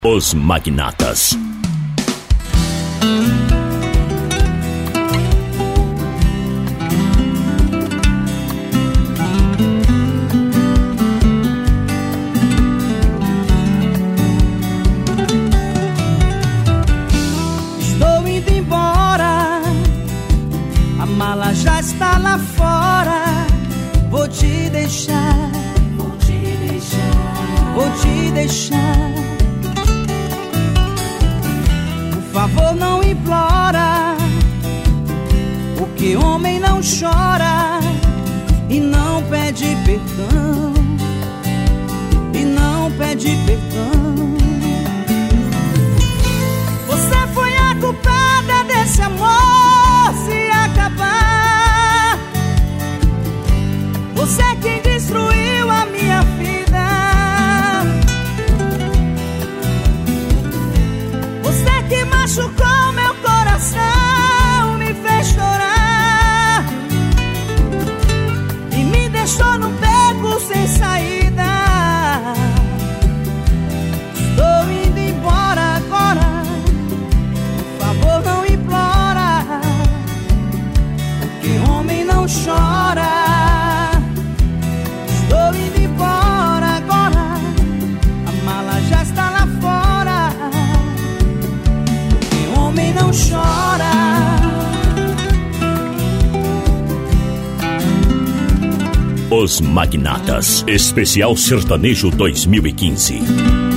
Os Magnatas. Estou indo embora, a mala já está lá fora. Vou te deixar, vou te deixar, vou te deixar. Por favor, não implora, porque homem não chora e não pede perdão, e não pede perdão. Você foi a culpada desse amor se acabar. Você é quem destruiu a minha vida. Você que machucou meu coração, me fez chorar e me deixou no beco sem saída. Estou indo embora agora, por favor não implora, porque homem não chora. Estou indo embora agora, a mala já está lá fora, porque homem não chora. Os Magnatas, Especial Sertanejo 2015.